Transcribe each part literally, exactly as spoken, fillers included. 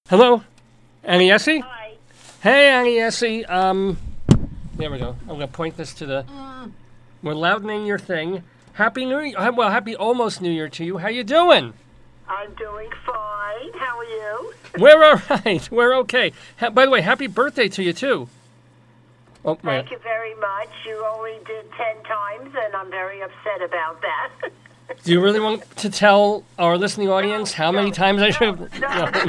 Hello, Annie Essie? Hi. Hey, Annie Essie. Um, there we go. I'm going to point this to the... Mm. We're loudening your thing. Happy New Year. Well, happy almost New Year to you. How you doing? I'm doing fine. How are you? We're all right. We're okay. Ha- by the way, happy birthday to you, too. Oh, wait. Thank you very much. You only did ten times, and I'm very upset about that. Do you really want to tell our listening audience how many times I should have...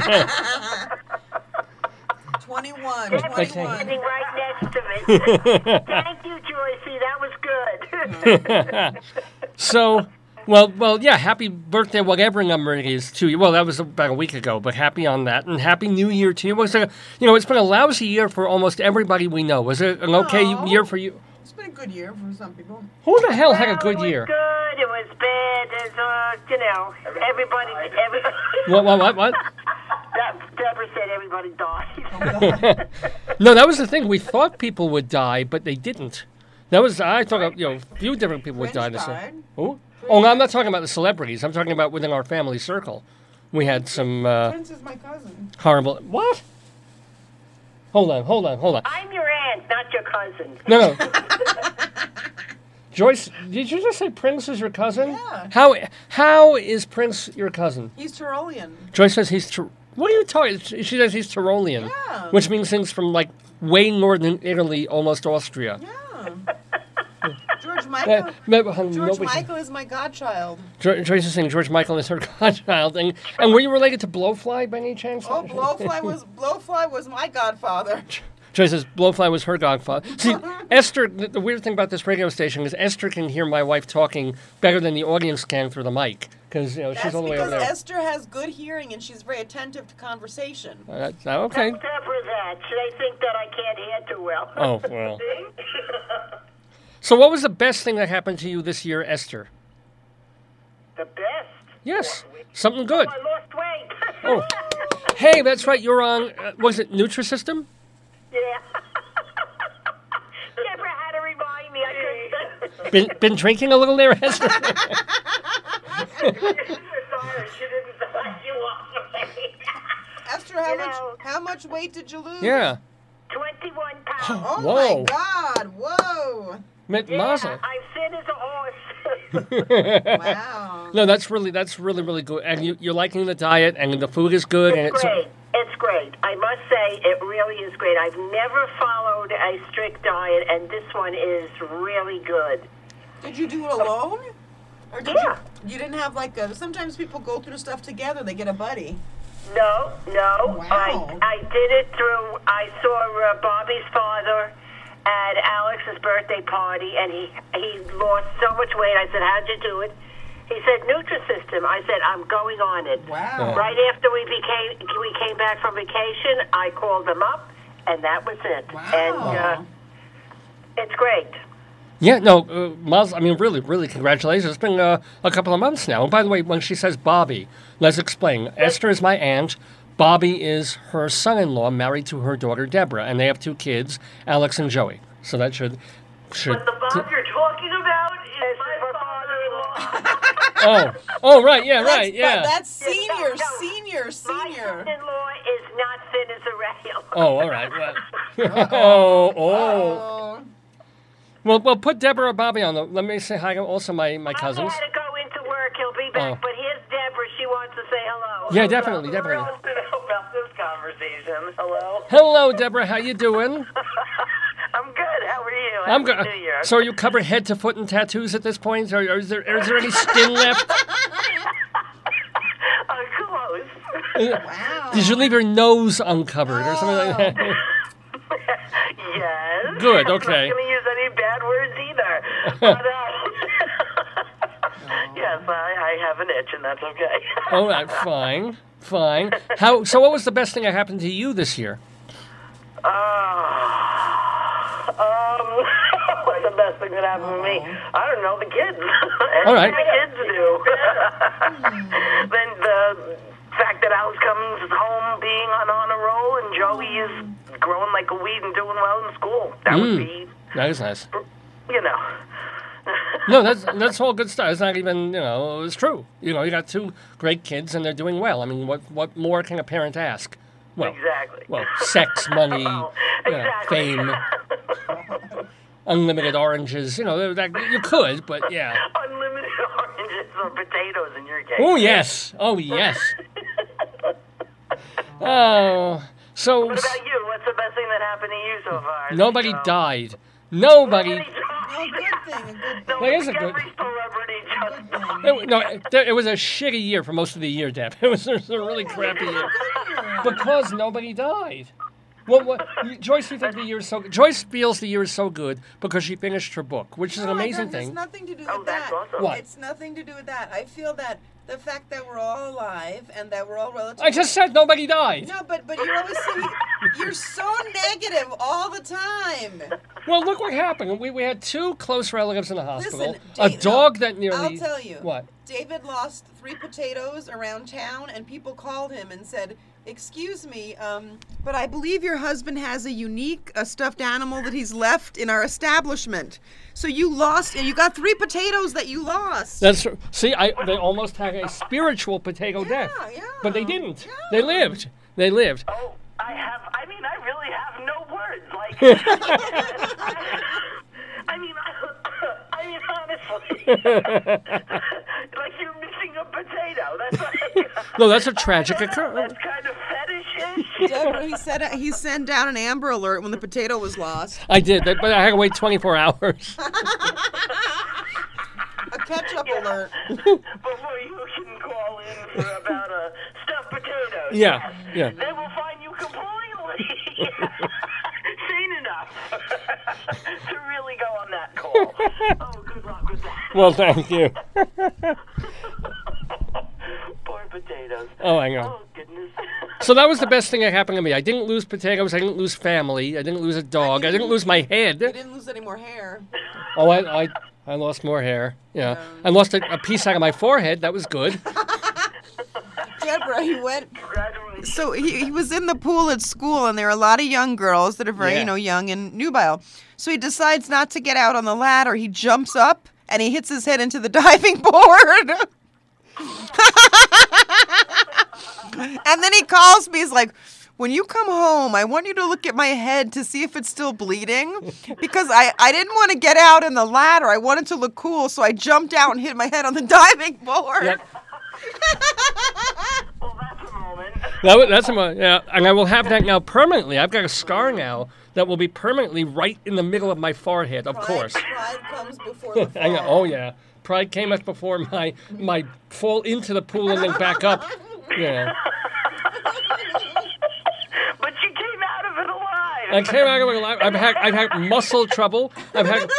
twenty-one. Debbie's twenty-one. sitting right next to me. Thank you, Joycey. That was good. So, well, well, yeah, happy birthday, whatever number it is, to you. Well, that was about a week ago, but happy on that. And happy New Year to you. Was it, you know, it's been a lousy year for almost everybody we know. Was it an okay No. year for you? It's been a good year for some people. Who the hell had a Well, good it was year? good. It was bad. It's, uh, you know, everybody... everybody What, what, what, what? that, Deborah said everybody died. No, that was the thing. We thought people would die, but they didn't. That was, I thought, you know, a few different people would die. Prince This died. Who? Oh, no, I'm not talking about the celebrities. I'm talking about within our family circle. We had some uh, Prince is my cousin. horrible... What? Hold on, hold on, hold on. I'm your aunt, not your cousin. No, no. Joyce, did you just say Prince is your cousin? Yeah. How how is Prince your cousin? He's Tyrolean. George says he's... Tyr- what are you talking... She says he's Tyrolean. Yeah. Which means things from, like, way northern Italy, almost Austria. Yeah. George Uh, Michael. no, honey, George nobody- Michael is my godchild. Jo- Joyce is saying George Michael is her godchild. And, and were you related to Blowfly by any chance? Oh, Blowfly was Blowfly was my godfather. Joyce says Blowfly was her godfather. See, Esther, the, the weird thing about this radio station is Esther can hear my wife talking better than the audience can through the mic. Because, you know, she's That's all the way over because there. Esther has good hearing and she's very attentive to conversation. Uh, that's- uh, okay. Tell Deborah that. They think that I can't hear too well. Oh, well. So what was the best thing that happened to you this year, Esther? The best. Yes, something good. I lost weight. Oh, hey, that's right. You're on, uh, was it Nutrisystem? Yeah. Deborah had to remind me. I couldn't. Been, been drinking a little there, Esther? Sorry, she didn't say you lost weight. Esther, how You much know- how much weight did you lose? Yeah. Twenty-one pounds. Oh Whoa. my God! Whoa! Mit Yeah, Mazel. I'm thin as a horse. Wow. No, that's really, that's really, really good. And you, you're liking the diet, and the food is good, and It's it's... great. It's great. I must say, it really is great. I've never followed a strict diet, and this one is really good. Did you do it alone? Or did Yeah. you? You didn't have like a. Sometimes people go through stuff together. They get a buddy. No, no. Wow. I I did it through. I saw uh, Bobby's father at Alex's birthday party, and he he lost so much weight. I said, "How'd you do it?" He said, "Nutrisystem." I said, "I'm going on it." Wow. Right after we became we came back from vacation, I called them up, and that was it. Wow. And uh, it's great. Yeah, no, uh, Maz, I mean, really, really, congratulations. It's been uh, a couple of months now. And by the way, when she says Bobby, let's explain. Esther is my aunt. Bobby is her son-in-law, married to her daughter, Deborah. And they have two kids, Alex and Joey. So that should... should But the Bob you're talking about is my father-in-law. oh, oh, right, yeah, That's, right, yeah. that- that's senior, No, no. senior, My senior. son-in-law is not thin as a rail. Oh, all right. Well, oh, oh. Oh. Well, well, put Deborah or Bobby on. The, let me say hi to also my, my cousins. I had to go into work. He'll be back. Oh. But here's Deborah. She wants to say hello. Yeah, definitely, definitely. Who else to know about this conversation? Hello. Hello, Deborah. How you doing? I'm good. How are you? I'm Happy good. New Year. So are you covered head to foot in tattoos at this point? Or, or is there is there any skin left? Uh, close. Wow. Did you leave your nose uncovered or something like that? Yes. Good, okay. I'm not going to use any bad words either. But, uh, yes, I, I have an itch, and that's okay. All right, fine, fine. How? So, what was the best thing that happened to you this year? Uh, um, what's the best thing that happened to me? I don't know, the kids. All right. The kids do. Then the fact that Alex comes home being on honor roll and Joey is growing like a weed and doing well in school. That Mm. would be, That is nice. you know. No, that's that's all good stuff. It's not even, you know, it's true. You know, you got two great kids and they're doing well. I mean, what what more can a parent ask? Well, exactly. well, sex, money, Well, you know, exactly. fame, unlimited oranges. You know, that, you could, but yeah. Unlimited oranges or potatoes in your case. Oh yes, oh yes. Oh, so What about you? What's the best thing that happened to you so far? nobody So- died. Nobody. Nobody Oh, died. good thing, a good thing. No, That is a every good- celebrity just died. It, no, it, it was a shitty year for most of the year, Deb. It was, it was a really crappy year because nobody died. Well, what, Joyce, you think the year is so? Joyce feels the year is so good because she finished her book, which is an No, I amazing don't- thing. It's nothing to do with Oh, that's that. awesome. What? It's nothing to do with that. I feel that the fact that we're all alive and that we're all relatively. I just said nobody died. No, but but you're always saying you're so negative all the time. Well, look what happened. We, we had two close relatives in the hospital. Listen, a Dave, dog that nearly. I'll tell you. What? David lost three potatoes around town, and people called him and said, "Excuse me, um, but I believe your husband has a unique uh, stuffed animal that he's left in our establishment. So you lost, and you got three potatoes that you lost." That's see. I they almost had a spiritual potato Yeah, death, yeah, but they didn't. yeah. They lived. They lived. Oh, I have. I mean, I really have no words. Like, I mean, I, I mean, honestly, like you're missing a potato. That's like. No, that's a tragic occurrence. That's kind of fetishish. Deborah, he said he sent down an Amber Alert when the potato was lost. I did, but I had to wait twenty-four hours. A ketchup alert. Before you can call in for about a stuffed potato. Yeah, yeah. They will find you completely sane enough to really go on that call. Oh, good luck with that. Well, thank you. Poor potatoes. Oh, I know. Oh, goodness. So that was the best thing that happened to me. I didn't lose potatoes. I didn't lose family. I didn't lose a dog. I didn't lose my You head. didn't lose any more hair. Oh, I, I, I lost more hair. Yeah, I lost a, a piece out of my forehead. That was good. Deborah, he went. Congratulations. So he, he was in the pool at school, and there are a lot of young girls that are very, Yeah. you know, young and nubile. So he decides not to get out on the ladder. He jumps up and he hits his head into the diving board. And then he calls me. He's like, "When you come home, I want you to look at my head to see if it's still bleeding, because I, I didn't want to get out in the ladder. I wanted to look cool, so I jumped out and hit my head on the diving board." Yep. Well, that's a moment. That, wa- that's my, yeah, and I will have that now permanently. I've got a scar now that will be permanently right in the middle of my forehead. Of course. Pride comes before the I know, oh yeah. Pride came up before my my fall into the pool and then back up. Yeah. But you came out of it alive. I came out of it alive. I've had I've had muscle trouble. I've had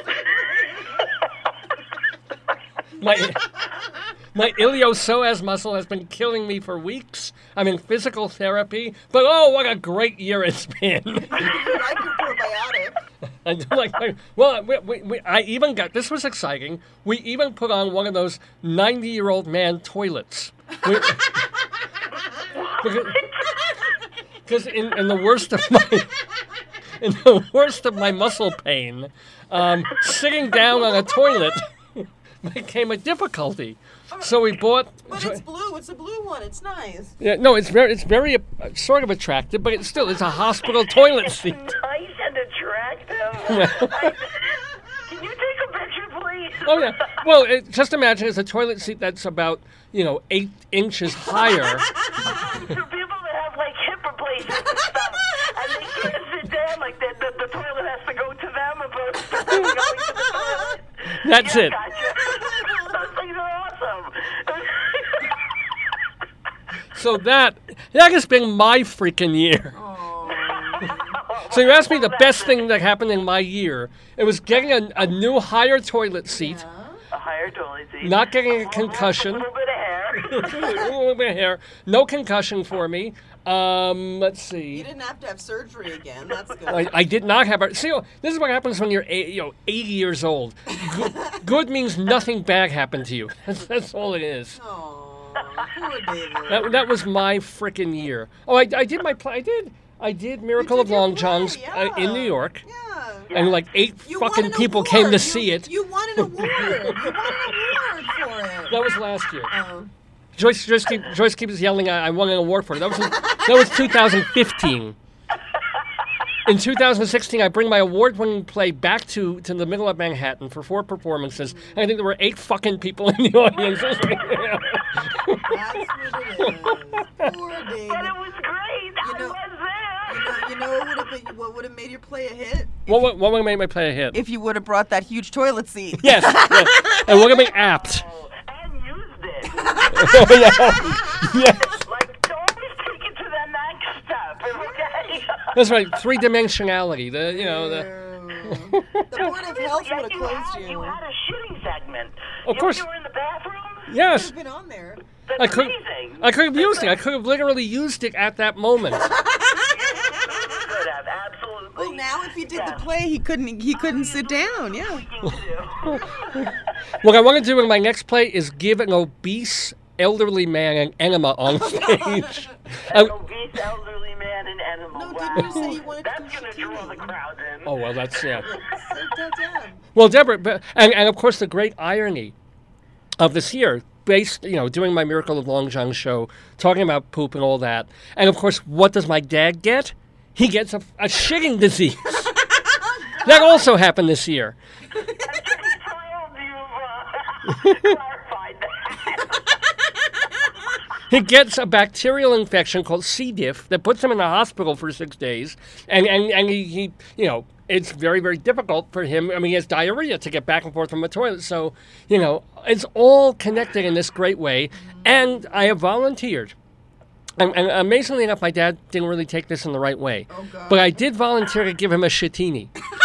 my my iliopsoas muscle has been killing me for weeks. I'm in physical therapy, but oh, what a great year it's been. I like your probiotic. I do like. my- Well, we, we, we, I even got this was exciting. We even put on one of those ninety-year-old man toilets. We, because in, in the worst of my in the worst of my muscle pain, um, sitting down on a toilet became a difficulty. So we bought. But it's blue. It's a blue one. It's nice. Yeah, no, it's very it's very uh, sort of attractive, but it's still it's a hospital toilet seat. Nice and attractive. I- Can you take a picture, please? Oh yeah. Well, it, just imagine it's a toilet seat that's about you know eight inches higher. For people that have like hip replacements and stuff, and they can't sit down, like the, the, the toilet has to go to them opposed to them going to the toilet. That's Yeah, it. Gotcha. Those things are awesome. So that that has been my freaking year. So you asked me the best thing that happened in my year. It was getting a, a new higher toilet seat, A higher toilet seat. not getting a A concussion. little bit of hair. a little bit of hair. No concussion for me. Um, let's You see. didn't have to have surgery again. That's good. I, I did not have a. See, this is what happens when you're eight, you know eighty years old. Good, good means nothing bad happened to you. That's, that's all it is. Aw, poor David. That, that was my freaking year. Oh, I, I did my play. I did. I did Miracle You of did your Long play, John's uh, in yeah. New York, Yeah. and like eight You won fucking an people award. came to You- see it. You won an award. You won an award for it. That was last year. Oh. Joyce, Joyce, keep, Joyce keeps yelling, I, I won an award for it. That was in, That was two thousand fifteen. In two thousand sixteen, I bring my award-winning play back to, to the middle of Manhattan for four performances. And I think there were eight fucking people in the audience. That's what it is. Poor David. But it was great. You know- I was there. You know, you know what would have been, what would have made your play a hit? What, what, what would make my play a hit? If you would have brought that huge toilet seat. Yes, yes. And what would make apt? Oh, and used it. Oh, yeah. Yes. Like, don't always take it to the next step, okay? That's right, three-dimensionality. The, you know, the... The Board of Health Yeah, would have you closed had, you. you had a shitting segment. Of you, course. You were in the bathroom? Yes. Should have been on there. That's I could, amazing. I could have used it. I could have literally used it at that moment. You could have, absolutely. Well, now if he did Yeah. the play, he couldn't. He couldn't sit down. Yeah. You do. What I want to do in my next play is give an obese elderly man an enema on stage. An I- obese elderly man in enema. No, wow. didn't you say you wanted to That's do going to draw the shitting? crowd in. oh, well, that's, yeah. Sit that down. Well, Deborah, but, and, and of course the great irony of this year, based, you know, doing my Miracle of Long John show, talking about poop and all that. And of course, what does my dad get? He gets a, a shitting disease. That also happened this year. I'm just thrilled you've uh, clarified that. He gets a bacterial infection called C. diff that puts him in the hospital for six days. And, and, and he, he, you know, it's very, very difficult for him. I mean, he has diarrhea to get back and forth from the toilet. So, you know, it's all connected in this great way. And I have volunteered. And, and amazingly enough, my dad didn't really take this in the right way. Oh, God. But I did volunteer to give him a shitini.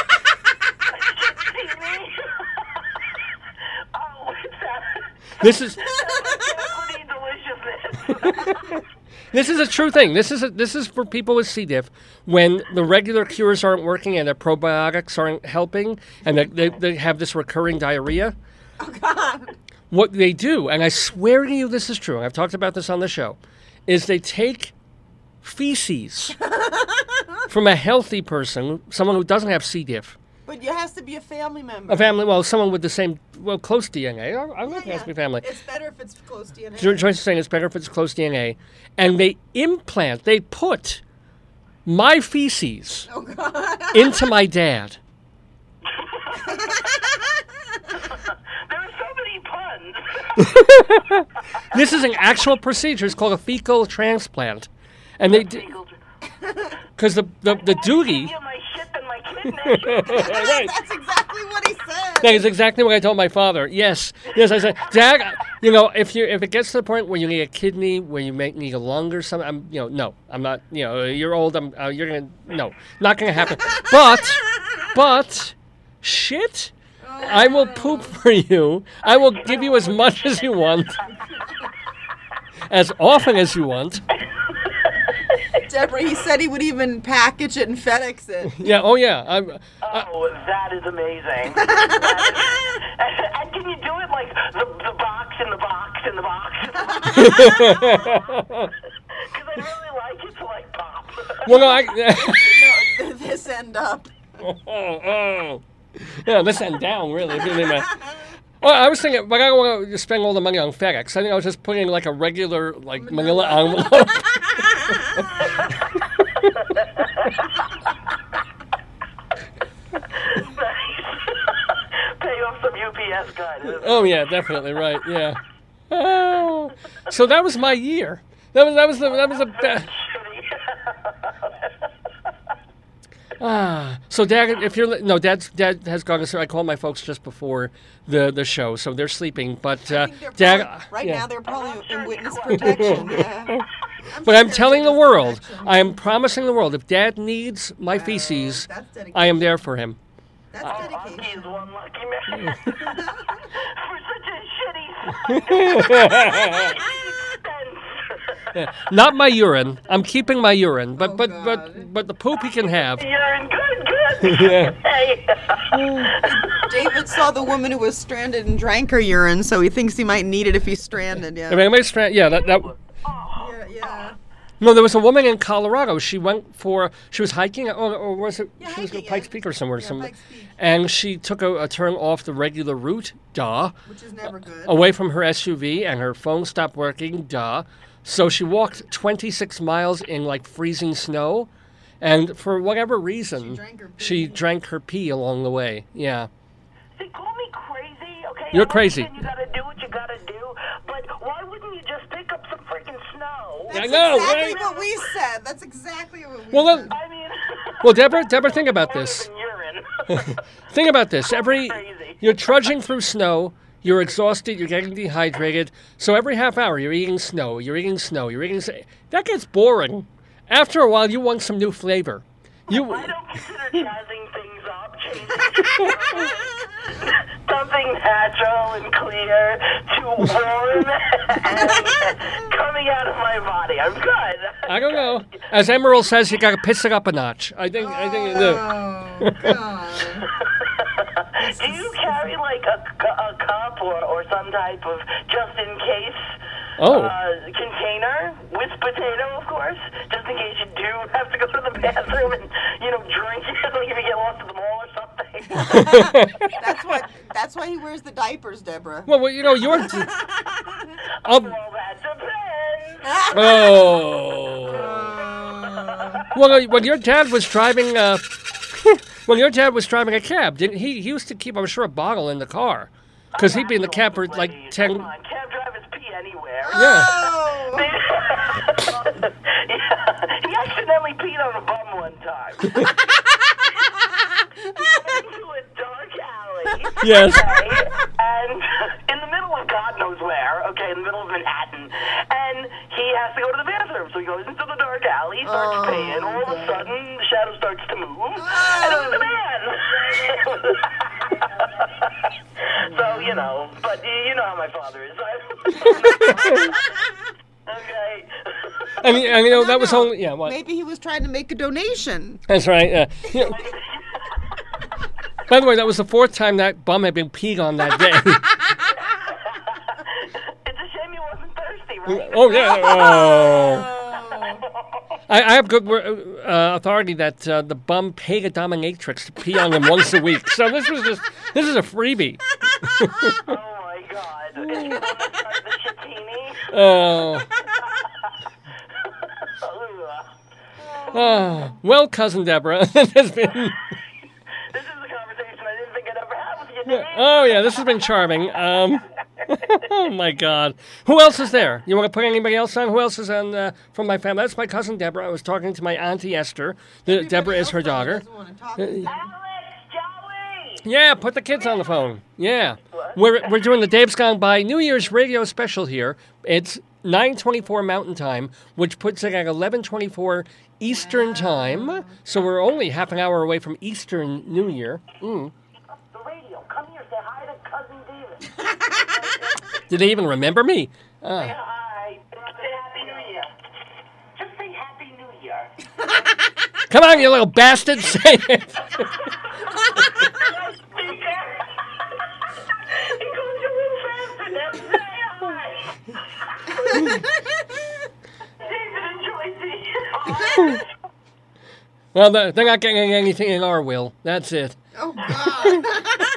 Oh, it's that. This is Celebrity deliciousness. this is a true thing. This is a, this is for people with C. diff when the regular cures aren't working and the probiotics aren't helping, and they, they, they have this recurring diarrhea. Oh God. What they do, and I swear to you this is true, and I've talked about this on the show, is they take feces from a healthy person, someone who doesn't have C. diff, But it has to be a family member. a family, well, someone with the same, well, close D N A. I, I like it has to be family. It's better if it's close D N A. Jo- Joyce is saying it's better if it's close D N A. And they implant, they put my feces Oh God. into my dad. There are so many puns. This is an actual procedure. It's called a fecal transplant. And they do, because the, the, the duty, You my shit and my kidney. right, That's exactly what he said. that is exactly what I told my father. Yes, yes, I said, Dad, I- you know, if you if it gets to the point where you need a kidney, where you may need a lung or something, I'm, you know, no, I'm not, you know, you're old, I'm, uh, you're gonna, no, not gonna happen. But, but, shit, I will poop for you. I will give you as much as you want, as often as you want. Deborah, he said he would even package it and FedEx it. Yeah, oh yeah. I'm, Oh, that is amazing. That is, and can you do it like the, the box in the box in the box? Because I'd really like it to like pop. well, no, I. No, this end up. oh, oh. Yeah, this end down, really. if you think about it. Well, I was thinking, but I don't want to spend all the money on FedEx. I think I was just putting like a regular, like, manila envelope. Pay off some U P S guy. Oh, yeah, definitely, right, yeah. Oh. So that was my year. That was, that was the, that was the best. Ah, so Dad, if you're li- no, Dad's Dad has gone. So I called my folks just before the the show, so they're sleeping. But I uh, think they're Dad, probably- right yeah. now they're probably in witness protection. Yeah. But sure I'm they're telling the witness world, protection. I am promising the world, if Dad needs my Wow, feces, that's dedication. I am there for him. That's Husky dedication. is one lucky man. For such a shitty expense. Yeah. Not my urine. I'm keeping my urine, but Oh, but God. but but the poop he can have. Urine, good, good. Yeah. Hey. David saw the woman who was stranded and drank her urine, so he thinks he might need it if he's stranded. Yeah. I mean, I might stra- yeah, that that. yeah, yeah. No, there was a woman in Colorado. She went for she was hiking, or, or was it? Yeah, she was hiking, at Pikes yeah. Peak or somewhere. Yeah, some, Pikes Peak. and she took a, a turn off the regular route. Duh. Which is never good. Away from her S U V, and her phone stopped working. Duh. So she walked twenty-six miles in like freezing snow, and for whatever reason, She drank her pee. she drank her pee along the way. Yeah. See, call me crazy, okay? You're I crazy. understand You gotta do what you gotta do, but why wouldn't you just pick up some freaking snow? I That's know, exactly right? what we said. That's exactly what we Well, said. look- I mean, Well, Deborah, Deborah, think about better this. than urine. Think about this. Every Crazy. you're trudging through snow. You're exhausted. You're getting dehydrated. So every half hour, you're eating snow. You're eating snow. You're eating. s- That gets boring. After a while, you want some new flavor. You. I don't consider jazzing things up, changing something natural and clear to warm and coming out of my body. I'm good. I don't know. As Emerald says, you gotta piss it up a notch. I think. I think. you do. Oh, God. Do you carry like a, cu- a cup or, or some type of just in case Oh. uh, container with potato, of course, just in case you do have to go to the bathroom and you know drink it, like if you get lost at the mall or something? That's what. That's why he wears the diapers, Deborah. Well, well, you know, you're. Um, Well, that depends. oh. Uh, Well, uh, when your dad was driving, uh, when your dad was driving a cab, didn't he? He used to keep, I'm sure, a bottle in the car, because he'd be in the cab for like ten. Come on, cab drivers pee anywhere. Yeah. oh. Yeah, he accidentally peed on a bum one time. He went into a dark alley. Yes. Okay, and in the middle of God knows where, okay, in the middle of Manhattan, and he has to go to the bathroom. So he goes into the dark alley, starts Oh, peeing. All of a sudden, the shadow starts to move, and it was a man. So, you know, but y- you know how my father is. Okay. And, and you know, No, that was no. only, yeah, what? Maybe he was trying to make a donation. That's right. Uh, you know- by the way, that was the fourth time that bum had been peed on that day. It's a shame you wasn't thirsty, right? Oh, yeah. Oh. Oh. I, I have good wor- uh, authority that uh, the bum paid a dominatrix to pee on him once a week. So this was just, this is a freebie. Oh my God! Is he the one that started the Shatini? Oh. Ugh. Oh. Well, cousin Deborah, it has been. This is a conversation I didn't think I'd ever have with you, Dave. Oh yeah, this has been charming. Um, oh my God, who else is there? You want to put anybody else on? Who else is on uh, from my family? That's my cousin Deborah. I was talking to my auntie Esther. The, Deborah is her daughter. Doesn't want to talk to you. Alex, Joey. Yeah, put the kids on the phone. Yeah, we're we're doing the Dave's Gone By New Year's radio special here. It's nine twenty-four Mountain Time, which puts it at eleven twenty-four Eastern Time. So we're only half an hour away from Eastern New Year. Mm. The radio. Come here. Say hi to cousin David. Did they even remember me? Ah. Say hi. Say Happy New Year. Just say Happy New Year. Come on, you little bastard, say it. He goes a little faster. Now say hi. David and Joycey. Well, they're they're not getting anything in our will. That's it. Oh God.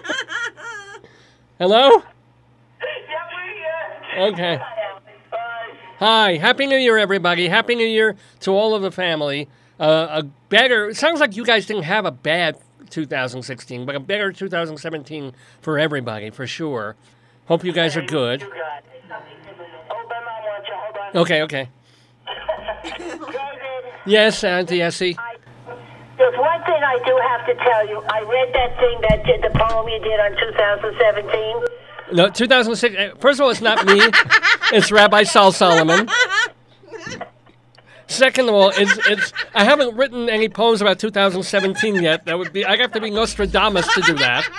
Hello? Yeah, we're here. Okay. Hi, Alex. Bye. Hi. Happy New Year, everybody. Happy New Year to all of the family. Uh, a better, it sounds like you guys didn't have a bad two thousand sixteen, but a better two thousand seventeen for everybody, for sure. Hope you guys are good. You got it. Hold on, I want you. Hold on. Okay, okay. David, Yes, Auntie Essie. I, there's one thing I do have to tell you. I read that thing that did the poem you did on two thousand seventeen. No, two thousand six. uh, First of all, it's not me. It's Rabbi Saul Solomon. Second of all, it's it's. I haven't written any poems about two thousand seventeen yet. That would be. I have to be Nostradamus to do that.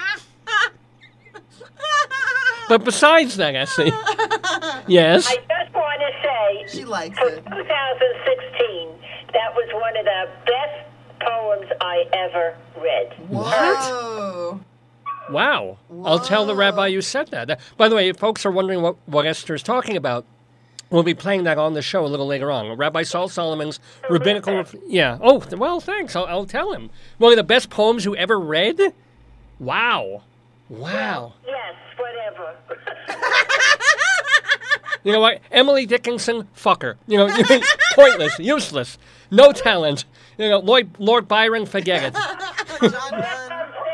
But besides that, Essie. Yes. I just want to say, She likes for it. two thousand sixteen, that was one of the best poems I ever read. Whoa. Wow. I'll tell the rabbi you said that. Uh, By the way, if folks are wondering what, what Esther's talking about, we'll be playing that on the show a little later on. Rabbi Saul Solomon's rabbinical... Ref- yeah. Oh, th- well, thanks. I'll, I'll tell him. One of the best poems you ever read? Wow. Wow. Yes, whatever. You know what? Emily Dickinson, fuck her. You know, pointless, useless, no talent. You know, Lloyd, Lord Byron, forget it. John Donne.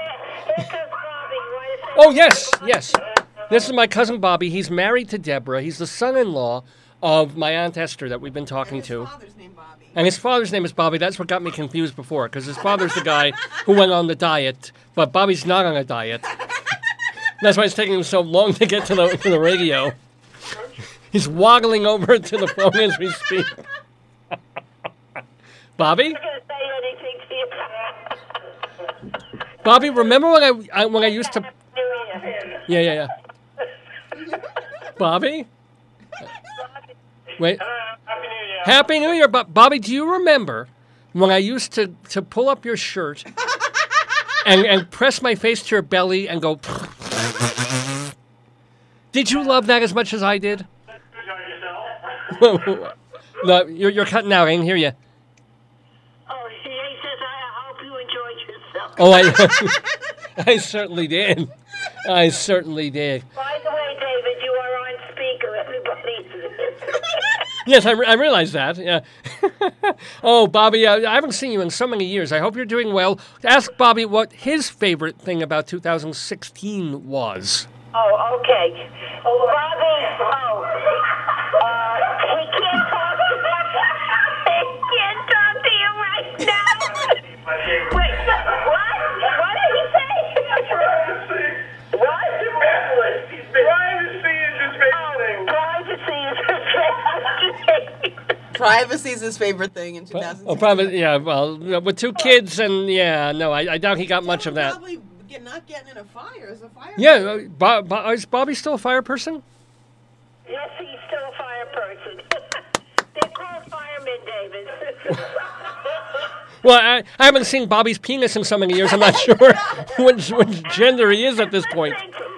Oh, yes, yes. This is my cousin Bobby. He's married to Deborah. He's the son-in-law of my Aunt Esther that we've been talking And his to. father's name Bobby. And his father's name is Bobby. That's what got me confused before, because his father's the guy who went on the diet, but Bobby's not on a diet. That's why it's taking him so long to get to the, to the radio. He's waddling over to the phone as we speak. Bobby? Bobby, remember when I, I when I used to... Yeah, yeah, yeah. Bobby? Wait. Happy New Year. Happy New Year, Bo- Bobby. Do you remember when I used to, to pull up your shirt and, and press my face to your belly and go... Did you love that as much as I did? Enjoy yourself. No, you're, you're cutting out. I didn't hear you. Oh, he says, I hope you enjoyed yourself. Oh, I, I certainly did. I certainly did. By the way, David, you are on speaker. Everybody's... Yes, I, re- I realize that. Yeah. Oh, Bobby, uh, I haven't seen you in so many years. I hope you're doing well. Ask Bobby what his favorite thing about two thousand sixteen was. Oh, okay. Oh, Bobby, oh, uh, he can't talk to He can't talk to you right now. Wait, what? What did he say? What? Privacy is his favorite thing. Privacy is his favorite thing. Privacy is his favorite thing in two thousand sixteen. Oh, probably, yeah, well, with two kids and, yeah, no, I, I doubt he got much of that. Probably get, not getting in a fire as a fire. Yeah, uh, Bo- Bo- is Bobby still a fire person? Yes, he's still a fire person. They're called firemen, David. Well, I, I haven't seen Bobby's penis in so many years, I'm not sure which, which gender he is at this point.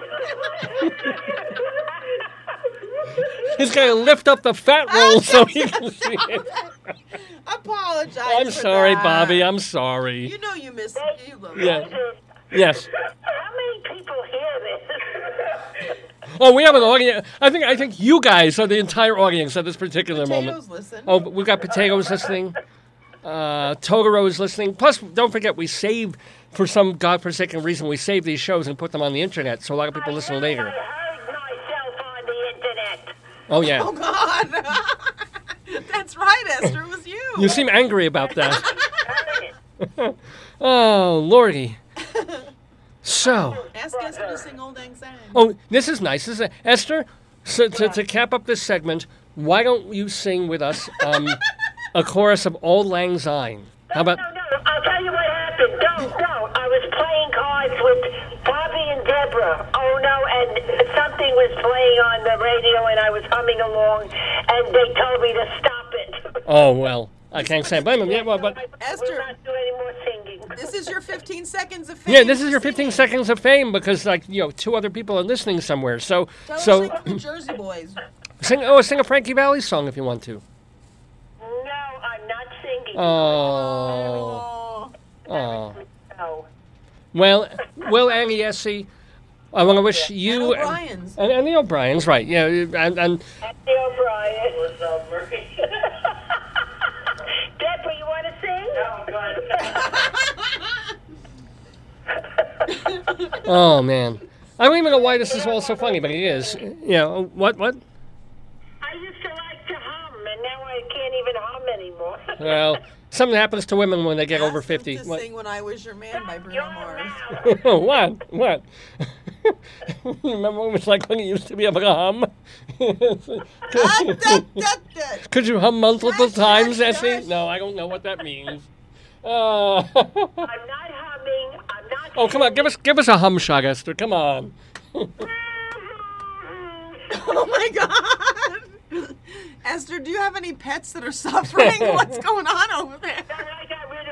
He's got to lift up the fat roll so he can see it. Apologize. I'm for sorry, that. Bobby, I'm sorry. You know you miss. You love Yeah. it. Yes. How many people hear this? Oh, we have an audience. I think I think you guys are the entire audience at this particular moment. Potatoes listen. Oh, we've got Potatoes listening. Uh, Totoro is listening. Plus, don't forget, we save, for some godforsaken reason, we save these shows and put them on the internet, so a lot of people listen later. I heard myself on the internet. Oh, yeah. Oh God. That's right, Esther. It was you. You seem angry about that. Heard it. Oh, Lordy. So, Ask Esther to sing Old Lang Syne. oh, this is nice. This is, Esther, so to, to cap up this segment, why don't you sing with us um, a chorus of Auld Lang Syne? How about... No, no, I'll tell you what happened. Don't, no. I was playing cards with Bobby and Deborah. Oh, no, and something was playing on the radio, and I was humming along, and they told me to stop it. Oh, well, I can't say blame him. Yeah, well, but... Esther. We're not doing any more singing. This is your fifteen seconds of fame. Yeah, this is your for fifteen singing. seconds of fame because, like, you know, two other people are listening somewhere. So, Tell us so like the Jersey Boys. sing. Oh, sing a Frankie Valli song if you want to. No, I'm not singing. Oh, Oh. oh. No. Well, well, Annie Essie, I want to wish you And O'Brien's. and, and the O'Briens, right? Yeah, and, and Andy O'Brien. What's up, Murphy? Deborah, you want to sing? No, go ahead. oh man, I don't even know why this is all so funny, but it is. You know what? What? I used to like to hum, and now I can't even hum anymore. Well, something happens to women when they get Ask over them fifty. To What? sing "When I Was Your Man" by Bruno Your Mars. mouth. what? What? Remember what it was like when you used to be able to hum? Ah, da, da, da. Could you hum multiple Shush, times, shush, Essie? shush. No, I don't know what that means. Uh, I'm not humming. I'm not. oh, come on, give us give us a hum shot, Esther. Come on. Oh my God. Esther, do you have any pets that are suffering? What's going on over there? I got rid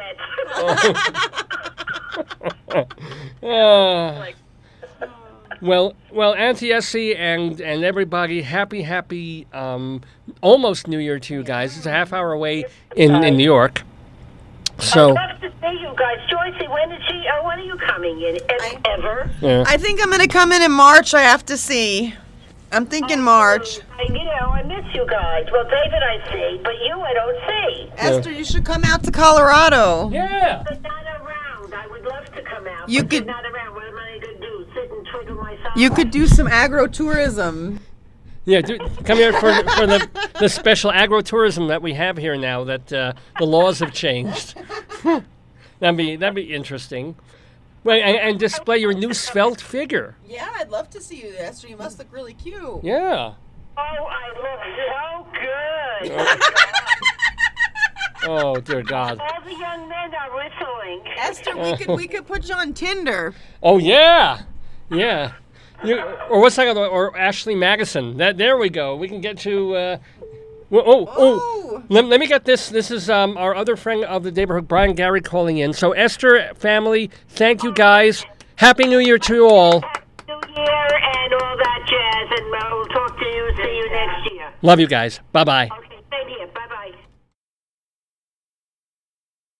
of my pets. Uh, well, well, Auntie Essie and and everybody, happy, happy, um, almost New Year to you guys. It's a half hour away in, in New York. So, I'd love to see you guys. Joycey, when is she? Uh, when are you coming in? I- Ever? yeah. I think I'm going to come in in March. I have to see. I'm thinking March. I, you know, I miss you guys. Well, David I see, but you I don't see. Esther, you should come out to Colorado. Yeah. But not around. I would love to come out. You but could- you're not around. What am I going to do? Sit and twiddle my thumbs? You could do some agro-tourism. Yeah, do, come here for, for the, the special agro-tourism that we have here now that uh, the laws have changed. that'd be that'd be interesting. Well, and, and display your new svelte figure. Yeah, I'd love to see you, Esther. You must look really cute. Yeah. Oh, I look so good. Oh dear God. All the young men are whistling. Esther, we could we could put you on Tinder. Oh yeah, yeah. You, or what's that? other- Or Ashley Magazine. That there we go. We can get you. Uh, well, oh, oh. Oh. Let, let me get this. This is um, our other friend of the neighborhood, Brian Gary, calling in. So Esther, family, thank you guys. Happy New Year to you all. Happy New Year and all that jazz, and uh, we'll talk to you. See you next year. Love you guys. Bye bye.